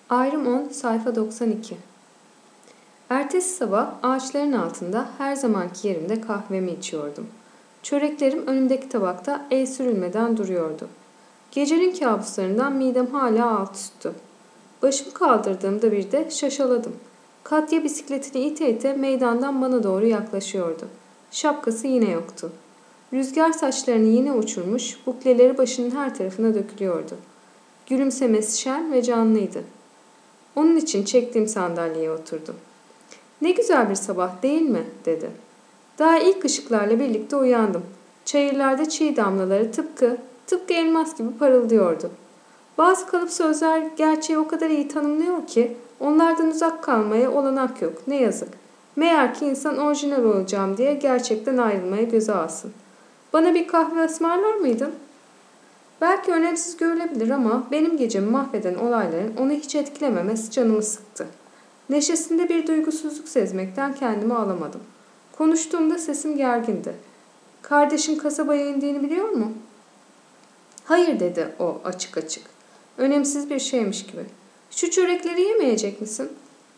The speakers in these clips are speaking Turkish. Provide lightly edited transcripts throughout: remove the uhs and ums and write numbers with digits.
Ayrım 10, sayfa 92. Ertesi sabah ağaçların altında her zamanki yerimde kahvemi içiyordum. Çöreklerim önümdeki tabakta el sürülmeden duruyordu. Gecenin kabuslarından midem hala alt üstü. Başımı kaldırdığımda bir de şaşaladım. Katya bisikletini ite ite meydandan bana doğru yaklaşıyordu. Şapkası yine yoktu. Rüzgar saçlarını yine uçurmuş, bukleleri başının her tarafına dökülüyordu. Gülümsemesi şen ve canlıydı. Onun için çektiğim sandalyeye oturdum. "Ne güzel bir sabah değil mi?" dedi. Daha ilk ışıklarla birlikte uyandım. Çayırlarda çiğ damlaları tıpkı elmas gibi parıldıyordu. Bazı kalıp sözler gerçeği o kadar iyi tanımlıyor ki onlardan uzak kalmaya olanak yok. Ne yazık. Meğer ki insan orijinal olacağım diye gerçekten ayrılmaya göze alsın. "Bana bir kahve ısmarlar mıydın?" Belki önemsiz görülebilir ama benim gecemi mahveden olayların onu hiç etkilememesi canımı sıktı. Neşesinde bir duygusuzluk sezmekten kendimi alamadım. Konuştuğumda sesim gergindi. "Kardeşin kasabaya indiğini biliyor mu?" "Hayır," dedi o açık açık. Önemsiz bir şeymiş gibi. "Şu çörekleri yemeyecek misin?"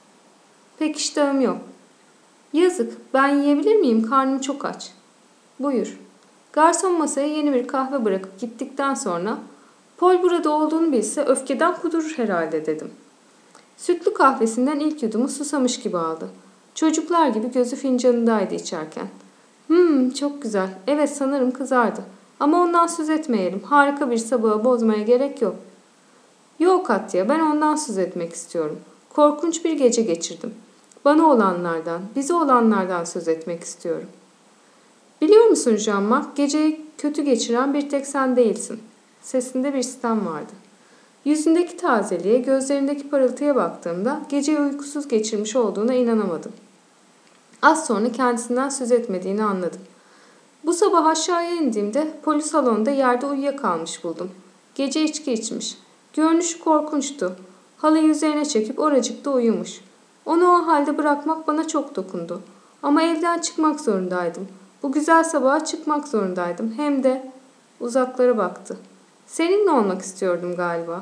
"Pek iştahım yok." "Yazık, ben yiyebilir miyim? Karnım çok aç." "Buyur." Garson masaya yeni bir kahve bırakıp gittikten sonra "Pol burada olduğunu bilse öfkeden kudurur herhalde," dedim. Sütlü kahvesinden ilk yudumu susamış gibi aldı. Çocuklar gibi gözü fincanındaydı içerken. Çok güzel. Evet, sanırım kızardı. Ama ondan söz etmeyelim. Harika bir sabahı bozmaya gerek yok." "Yok Katya, ben ondan söz etmek istiyorum. Korkunç bir gece geçirdim. Bana olanlardan, bize olanlardan söz etmek istiyorum." "Biliyor musun Jean-Marc, geceyi kötü geçiren bir tek sen değilsin." Sesinde bir sitem vardı. Yüzündeki tazeliğe, gözlerindeki parıltıya baktığımda geceyi uykusuz geçirmiş olduğuna inanamadım. Az sonra kendisinden söz etmediğini anladım. "Bu sabah aşağıya indiğimde Pol'ü salonda yerde uyuyakalmış buldum. Gece içki içmiş. Görünüşü korkunçtu. Halıyı üzerine çekip oracıkta uyumuş. Onu o halde bırakmak bana çok dokundu. Ama evden çıkmak zorundaydım. Bu güzel sabaha çıkmak zorundaydım. Hem de..." Uzaklara baktı. "Seninle olmak istiyordum galiba."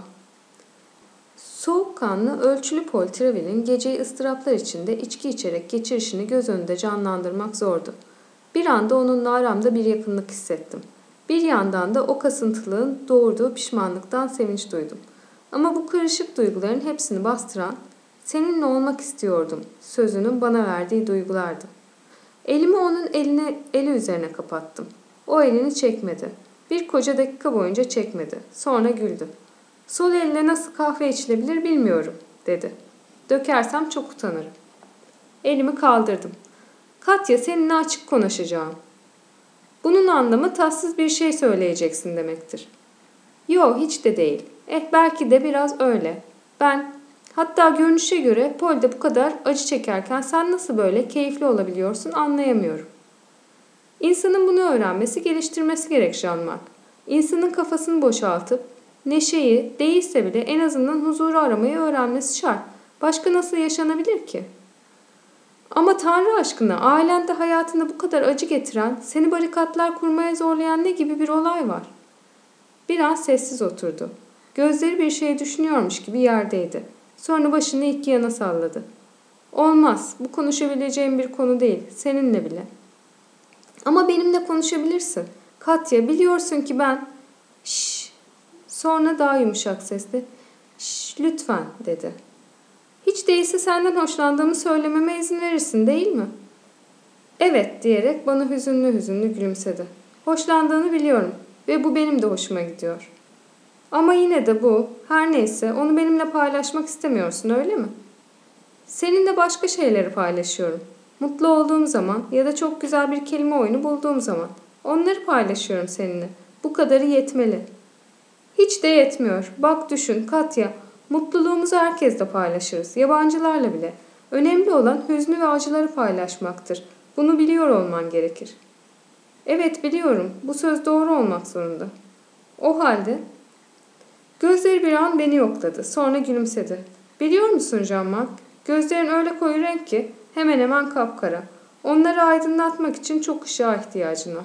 Soğukkanlı, ölçülü Paul Treville'in geceyi ıstıraplar içinde içki içerek geçirişini göz önünde canlandırmak zordu. Bir anda onunla aramda bir yakınlık hissettim. Bir yandan da o kasıntılığın doğurduğu pişmanlıktan sevinç duydum. Ama bu karışık duyguların hepsini bastıran, "Seninle olmak istiyordum" sözünün bana verdiği duygulardı. Elimi onun eli üzerine kapattım. O elini çekmedi. Bir koca dakika boyunca çekmedi. Sonra güldü. "Sol elle nasıl kahve içilebilir bilmiyorum," dedi. "Dökersem çok utanırım." Elimi kaldırdım. "Katya, seninle açık konuşacağım." "Bunun anlamı tatsız bir şey söyleyeceksin demektir." "Yo, hiç de değil. Belki de biraz öyle. Hatta görünüşe göre Paul de bu kadar acı çekerken sen nasıl böyle keyifli olabiliyorsun anlayamıyorum." İnsanın bunu öğrenmesi, geliştirmesi gerek Jean-Marc. İnsanın kafasını boşaltıp neşeyi, değilse bile en azından huzuru aramayı öğrenmesi şart. Başka nasıl yaşanabilir ki? "Ama Tanrı aşkına, ailende hayatında bu kadar acı getiren, seni barikatlar kurmaya zorlayan ne gibi bir olay var?" Bir an sessiz oturdu. Gözleri bir şey düşünüyormuş gibi yerdeydi. Sonra başını iki yana salladı. "Olmaz, bu konuşabileceğim bir konu değil, seninle bile." "Ama benimle konuşabilirsin. Katya, biliyorsun ki ben..." "Şşş." Sonra daha yumuşak sesle, "Şşş, lütfen," dedi. "Hiç değilse senden hoşlandığımı söylememe izin verirsin, değil mi?" "Evet," diyerek bana hüzünlü hüzünlü gülümsedi. "Hoşlandığını biliyorum ve bu benim de hoşuma gidiyor. Ama yine de bu, her neyse, onu benimle paylaşmak istemiyorsun, öyle mi?" "Seninle başka şeyleri paylaşıyorum. Mutlu olduğum zaman ya da çok güzel bir kelime oyunu bulduğum zaman. Onları paylaşıyorum seninle. Bu kadarı yetmeli." "Hiç de yetmiyor. Bak düşün Katya, mutluluğumuzu herkesle paylaşırız, yabancılarla bile. Önemli olan hüznü ve acıları paylaşmaktır. Bunu biliyor olman gerekir." "Evet, biliyorum. Bu söz doğru olmak zorunda." "O halde..." Gözleri bir an beni yokladı. Sonra gülümsedi. "Biliyor musun Jean-Marc? Gözlerin öyle koyu renk ki hemen hemen kapkara. Onları aydınlatmak için çok ışığa ihtiyacın var."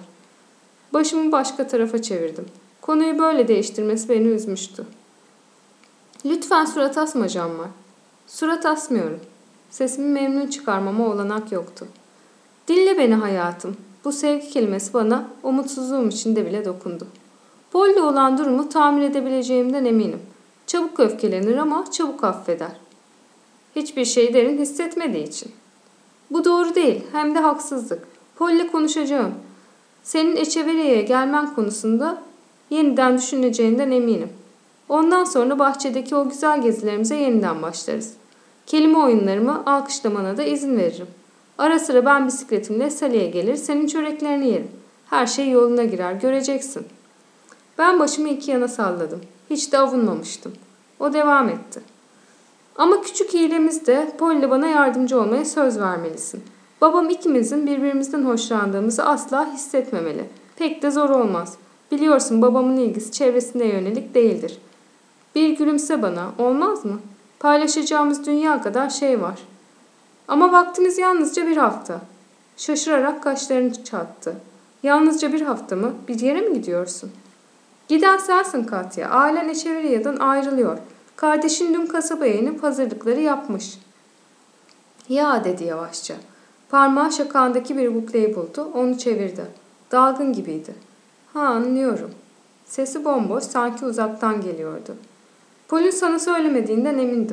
Başımı başka tarafa çevirdim. Konuyu böyle değiştirmesi beni üzmüştü. Lütfen surat asma Canmar. Surat asmıyorum. Sesimi memnun çıkarmama olanak yoktu. Dinle beni hayatım. Bu sevgi kelimesi bana umutsuzluğum içinde bile dokundu. Polly olan durumu tahmin edebileceğimden eminim. Çabuk öfkelenir ama çabuk affeder. Hiçbir şey derin hissetmediği için. Bu doğru değil, hem de haksızlık. Polly'le konuşacağım. Senin Echeverria'ya gelmen konusunda yeniden düşüneceğinden eminim. Ondan sonra bahçedeki o güzel gezilerimize yeniden başlarız. Kelime oyunlarımı alkışlamana da izin veririm. Ara sıra ben bisikletimle Sally'e gelir, senin çöreklerini yerim. Her şey yoluna girer, göreceksin. Ben başımı iki yana salladım. Hiç de avunmamıştım. O devam etti. Ama küçük hilemizde Polly bana yardımcı olmaya söz vermelisin. Babam ikimizin birbirimizden hoşlandığımızı asla hissetmemeli. Pek de zor olmaz. Biliyorsun babamın ilgisi çevresine yönelik değildir. Bir gülümse bana, olmaz mı? Paylaşacağımız dünya kadar şey var. Ama vaktimiz yalnızca bir hafta. Şaşırarak kaşlarını çattı. Yalnızca bir hafta mı? Bir yere mi gidiyorsun? Giden sensin Katya. Ailen Echeverria'dan ayrılıyor. Kardeşin dün kasabaya inip hazırlıkları yapmış. Ya dedi yavaşça. Parmağı şakağındaki bir bukleyi buldu. Onu çevirdi. Dalgın gibiydi. Ha, anlıyorum. Sesi bomboş, sanki uzaktan geliyordu. Paul'ün sana söylemediğinden emindim.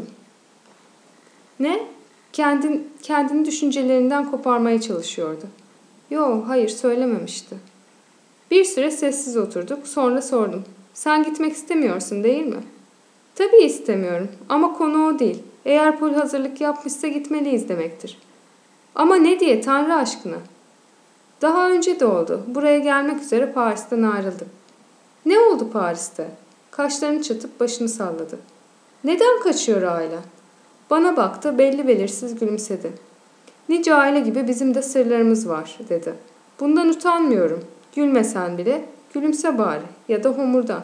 Ne? Kendini düşüncelerinden koparmaya çalışıyordu. Yo, hayır söylememişti. Bir süre sessiz oturduk, sonra sordum. Sen gitmek istemiyorsun değil mi? Tabii istemiyorum ama konu o değil. Eğer Paul hazırlık yapmışsa gitmeliyiz demektir. Ama ne diye Tanrı aşkına? Daha önce de oldu. Buraya gelmek üzere Paris'ten ayrıldık. Ne oldu Paris'te? Kaşlarını çatıp başını salladı. Neden kaçıyor ailen? Bana baktı, belli belirsiz gülümsedi. Nice aile gibi bizim de sırlarımız var, dedi. Bundan utanmıyorum. Gülmesen bile gülümse bari ya da homurdan.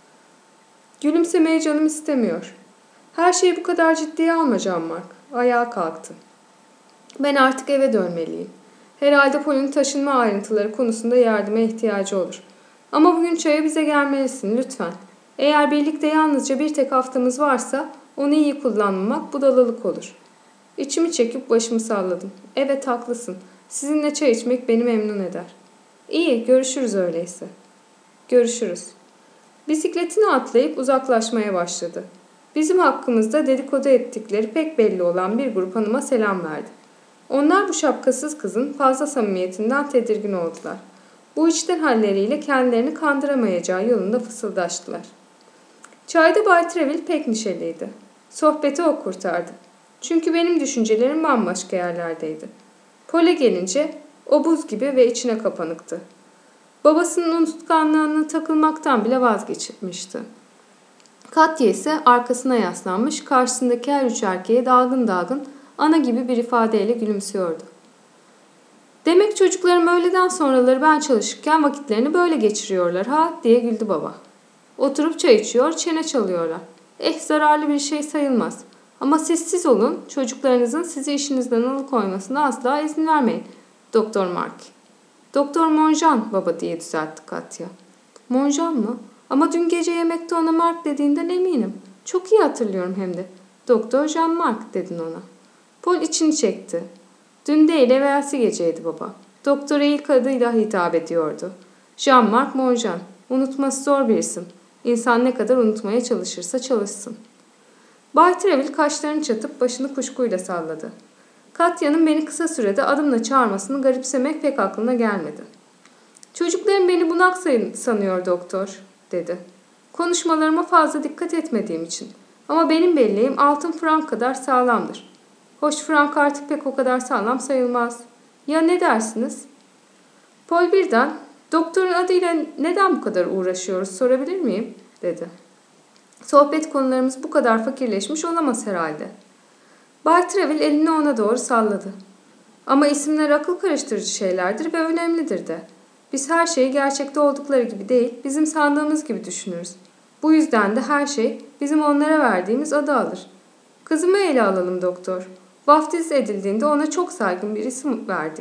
Gülümsemeye canım istemiyor. Her şeyi bu kadar ciddiye alma Jean-Marc. Ayağa kalktı. Ben artık eve dönmeliyim. Herhalde Paul'ün taşınma ayrıntıları konusunda yardıma ihtiyacı olur. Ama bugün çaya bize gelmelisin lütfen. Eğer birlikte yalnızca bir tek haftamız varsa onu iyi kullanmamak budalalık olur. İçimi çekip başımı salladım. Evet haklısın. Sizinle çay içmek beni memnun eder. İyi, görüşürüz öyleyse. Görüşürüz. Bisikletini atlayıp uzaklaşmaya başladı. Bizim hakkımızda dedikodu ettikleri pek belli olan bir grup hanıma selam verdi. Onlar bu şapkasız kızın fazla samimiyetinden tedirgin oldular. Bu içten halleriyle kendilerini kandıramayacağı yolunda fısıldaştılar. Çayda Bay Treville pek neşeliydi. Sohbeti o kurtardı. Çünkü benim düşüncelerim bambaşka yerlerdeydi. Pol'e gelince o buz gibi ve içine kapanıktı. Babasının unutkanlığına takılmaktan bile vazgeçmişti. Katya ise arkasına yaslanmış, karşısındaki her üç erkeğe dalgın dalgın ana gibi bir ifadeyle gülümsüyordu. Demek çocuklarım öğleden sonraları ben çalışırken vakitlerini böyle geçiriyorlar ha diye güldü baba. Oturup çay içiyor, çene çalıyorlar. Zararlı bir şey sayılmaz. Ama sessiz olun, çocuklarınızın sizi işinizden alıkoymasına asla izin vermeyin. Doktor Mark. Doktor Monjan baba diye düzeltti Katya. Monjan mı? Ama dün gece yemekte ona Mark dediğinden eminim. Çok iyi hatırlıyorum hem de. Doktor Jean-Marc dedin ona. Paul içini çekti. Dün değil evvelsi geceydi baba. Doktora ilk adıyla hitap ediyordu. Jean-Marc Monjan. Unutması zor bir isim. İnsan ne kadar unutmaya çalışırsa çalışsın. Bay Treville kaşlarını çatıp başını kuşkuyla salladı. Katya'nın beni kısa sürede adımla çağırmasını garipsemek pek aklına gelmedi. Çocuklarım beni bunak sanıyor doktor, dedi. Konuşmalarıma fazla dikkat etmediğim için. Ama benim belleğim altın frank kadar sağlamdır. Hoş frank artık pek o kadar sağlam sayılmaz. Ya ne dersiniz? Paul birden, doktorun adıyla neden bu kadar uğraşıyoruz sorabilir miyim? Dedi. Sohbet konularımız bu kadar fakirleşmiş olamaz herhalde. Bay Treville elini ona doğru salladı. Ama isimler akıl karıştırıcı şeylerdir ve önemlidir de. Biz her şeyi gerçekte oldukları gibi değil, bizim sandığımız gibi düşünürüz. Bu yüzden de her şey bizim onlara verdiğimiz adı alır. Kızımı ele alalım doktor. Vaftiz edildiğinde ona çok saygın bir isim verdik.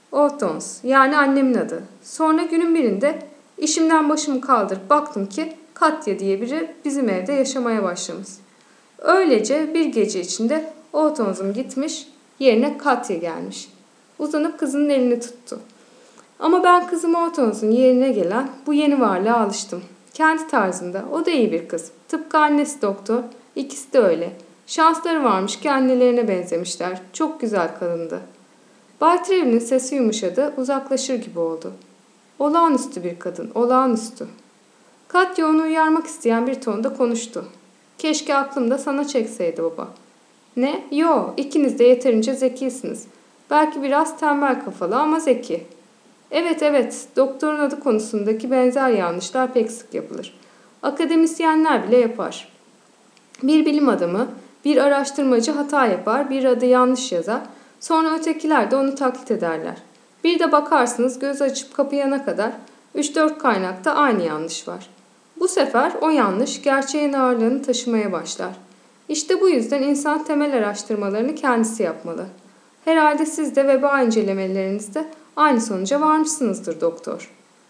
Hortense, yani annemin adı. Sonra günün birinde işimden başımı kaldırıp baktım ki Katya diye biri bizim evde yaşamaya başlamış. Öylece bir gece içinde Oğuz'um gitmiş, yerine Katya gelmiş. Uzanıp kızının elini tuttu. Ama ben kızım Oğuz'un yerine gelen bu yeni varlığa alıştım. Kendi tarzında, o da iyi bir kız. Tıpkı annesi doktor, ikisi de öyle. Şansları varmış ki annelerine benzemişler. Çok güzel kadındı. Bay Trevel'in sesi yumuşadı, uzaklaşır gibi oldu. Olağanüstü bir kadın, olağanüstü. Katya onu uyarmak isteyen bir tonda konuştu. Keşke aklımda sana çekseydi baba. Ne? Yo, ikiniz de yeterince zekisiniz. Belki biraz tembel kafalı ama zeki. Evet, doktorun adı konusundaki benzer yanlışlar pek sık yapılır. Akademisyenler bile yapar. Bir bilim adamı, bir araştırmacı hata yapar, bir adı yanlış yazar, sonra ötekiler de onu taklit ederler. Bir de bakarsınız göz açıp kapayana kadar 3-4 kaynakta aynı yanlış var. Bu sefer o yanlış gerçeğin ağırlığını taşımaya başlar. İşte bu yüzden insan temel araştırmalarını kendisi yapmalı. Herhalde siz de veba incelemelerinizde aynı sonuca varmışsınızdır doktor.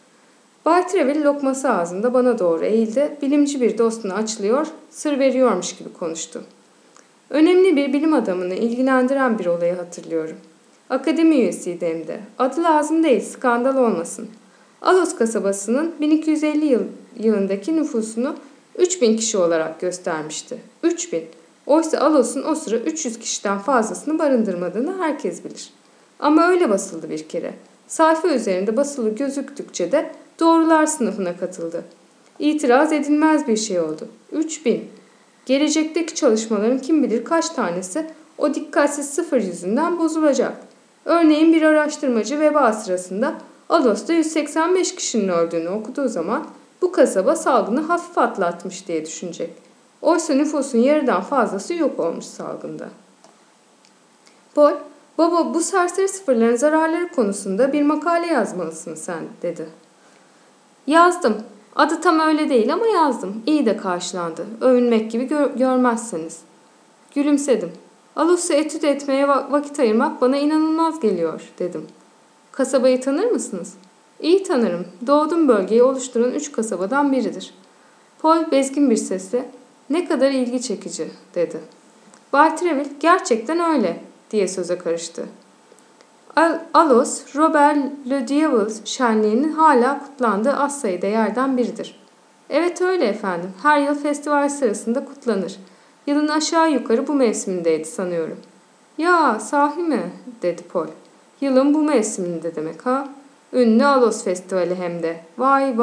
Bay Treville lokması ağzında bana doğru eğildi, bilimci bir dostunu açlıyor, sır veriyormuş gibi konuştu. Önemli bir bilim adamını ilgilendiren bir olayı hatırlıyorum. Akademi üyesiydi hem de. Adı lazım değil, skandal olmasın. Alos kasabasının 1250 yılındaki nüfusunu 3000 kişi olarak göstermişti. 3000. Oysa Alos'un o sıra 300 kişiden fazlasını barındırmadığını herkes bilir. Ama öyle basıldı bir kere. Sayfa üzerinde basılı gözüktükçe de doğrular sınıfına katıldı. İtiraz edilmez bir şey oldu. 3000. Gelecekteki çalışmaların kim bilir kaç tanesi o dikkatsiz sıfır yüzünden bozulacak. Örneğin bir araştırmacı veba sırasında Alos'ta 185 kişinin öldüğünü okuduğu zaman bu kasaba salgını hafif atlatmış diye düşünecek. Oysa nüfusun yarıdan fazlası yok olmuş salgında. Paul, baba bu serseri sıfırların zararları konusunda bir makale yazmalısın sen dedi. Yazdım. Adı tam öyle değil ama yazdım. İyi de karşılandı. Övünmek gibi görmezseniz. Gülümsedim. Alos'u etüt etmeye vakit ayırmak bana inanılmaz geliyor dedim. Kasabayı tanır mısınız? İyi tanırım. Doğduğum bölgeyi oluşturan 3 kasabadan biridir. Paul bezgin bir sesle ne kadar ilgi çekici dedi. Bay Treville gerçekten öyle diye söze karıştı. Alos, Robert Le Diable şenliğinin hala kutlandığı az sayıda yerden biridir. Evet öyle efendim. Her yıl festival sırasında kutlanır. Yılın aşağı yukarı bu mevsimindeydi sanıyorum. Ya sahi mi? Dedi Paul. Yılın bu mevsiminde demek ha? Ünlü Alos Festivali hem de. Vay.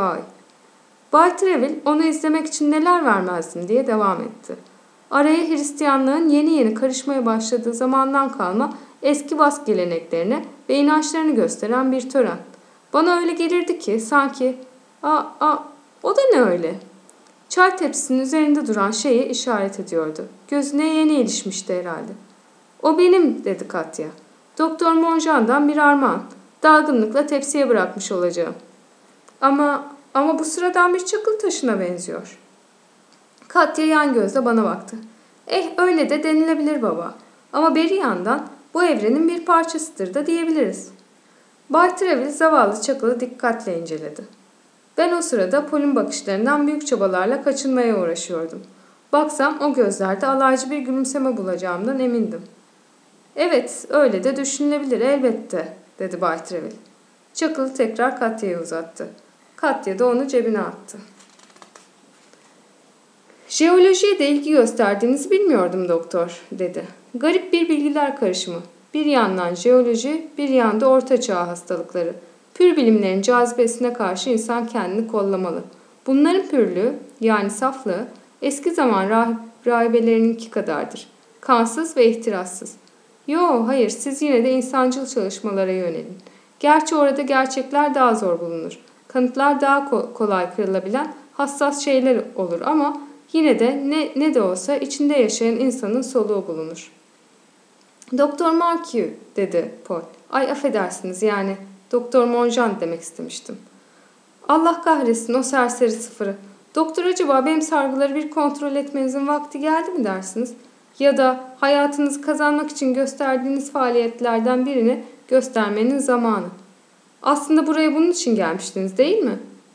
Bay Treville onu izlemek için neler vermezdim diye devam etti. Araya Hristiyanlığın yeni karışmaya başladığı zamandan kalma eski Bask geleneklerine ve inançlarını gösteren bir tören. Bana öyle gelirdi ki sanki o da ne öyle? Çay tepsisinin üzerinde duran şeye işaret ediyordu. Gözüne yeni ilişmişti herhalde. O benim dedi Katya. Doktor Monjan'dan bir armağan. Dalgınlıkla tepsiye bırakmış olacağım. Ama bu sıradan bir çakıl taşına benziyor. Katya yan gözle bana baktı. Öyle de denilebilir baba. Ama beri yandan bu evrenin bir parçasıdır da diyebiliriz. Bay Treville zavallı çakılı dikkatle inceledi. Ben o sırada Paul'un bakışlarından büyük çabalarla kaçınmaya uğraşıyordum. Baksam o gözlerde alaycı bir gülümseme bulacağımdan emindim. Evet, öyle de düşünülebilir elbette, dedi Bay Treville. Çakılı tekrar Katya'ya uzattı. Katya da onu cebine attı. Jeolojiye de ilgi gösterdiğinizi bilmiyordum doktor, dedi. Garip bir bilgiler karışımı. Bir yandan jeoloji, bir yanda orta çağ hastalıkları. Pür bilimlerin cazibesine karşı insan kendini kollamalı. Bunların pürlüğü, yani saflığı, eski zaman rahibelerininkü kadardır. Kansız ve ihtirassız. Hayır, siz yine de insancıl çalışmalara yönelin. Gerçi orada gerçekler daha zor bulunur. Kanıtlar daha kolay kırılabilen hassas şeyler olur ama yine de ne de olsa içinde yaşayan insanın soluğu bulunur. Doktor Markiu dedi Paul. Affedersiniz yani Doktor Monjan demek istemiştim. Allah kahretsin o serseri sıfırı. Doktor acaba benim sargıları bir kontrol etmenizin vakti geldi mi dersiniz? Ya da hayatınızı kazanmak için gösterdiğiniz faaliyetlerden birini göstermenin zamanı. Aslında buraya bunun için gelmiştiniz değil mi?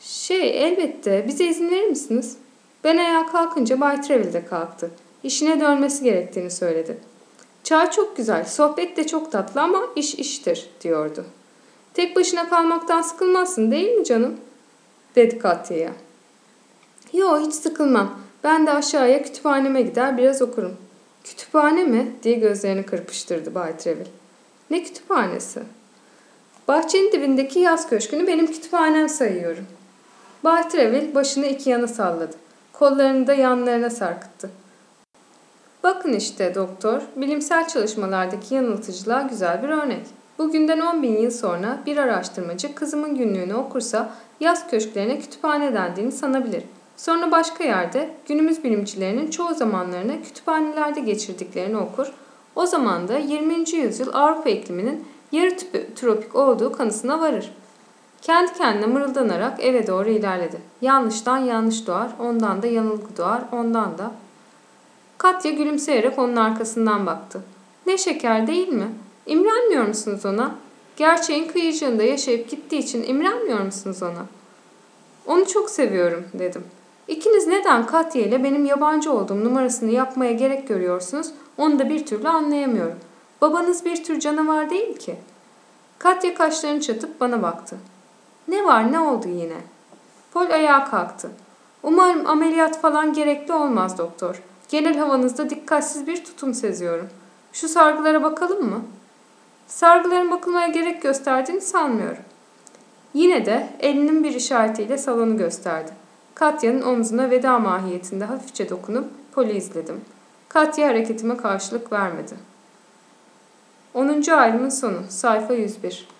Elbette. Bize izin verir misiniz? Ben ayağa kalkınca Bay Treville de kalktı. İşine dönmesi gerektiğini söyledi. Çay çok güzel, sohbet de çok tatlı ama iş iştir, diyordu. Tek başına kalmaktan sıkılmazsın değil mi canım? Dedi Katya'ya. Yo, hiç sıkılmam. Ben de aşağıya kütüphaneme gider biraz okurum. Kütüphane mi? Diye gözlerini kırpıştırdı Bay Treville. Ne kütüphanesi? Bahçenin dibindeki yaz köşkünü benim kütüphanem sayıyorum. Bay Treville başını iki yana salladı. Kollarını da yanlarına sarkıttı. Bakın işte doktor, bilimsel çalışmalardaki yanıltıcılığa güzel bir örnek. Bugünden 10.000 yıl sonra bir araştırmacı kızımın günlüğünü okursa yaz köşklerine kütüphane dendiğini sanabilir. Sonra başka yerde günümüz bilimcilerinin çoğu zamanlarını kütüphanelerde geçirdiklerini okur. O zaman da 20. yüzyıl Avrupa ikliminin yarı tropik olduğu kanısına varır. Kendi kendine mırıldanarak eve doğru ilerledi. Yanlıştan yanlış doğar, ondan da yanılgı doğar, ondan da... Katya gülümseyerek onun arkasından baktı. Ne şeker değil mi? İmrenmiyor musunuz ona? Gerçeğin kıyıcığında yaşayıp gittiği için imrenmiyor musunuz ona? Onu çok seviyorum, dedim. İkiniz neden Katya ile benim yabancı olduğum numarasını yapmaya gerek görüyorsunuz, onu da bir türlü anlayamıyorum. Babanız bir tür canavar değil ki. Katya kaşlarını çatıp bana baktı. Ne var, ne oldu yine? Paul ayağa kalktı. Umarım ameliyat falan gerekli olmaz doktor. Genel havanızda dikkatsiz bir tutum seziyorum. Şu sargılara bakalım mı? Sargıların bakılmaya gerek gösterdiğini sanmıyorum. Yine de elinin bir işaretiyle salonu gösterdi. Katya'nın omzuna veda mahiyetinde hafifçe dokunup Paul'u izledim. Katya hareketime karşılık vermedi. 10. ayrımın sonu, sayfa 101.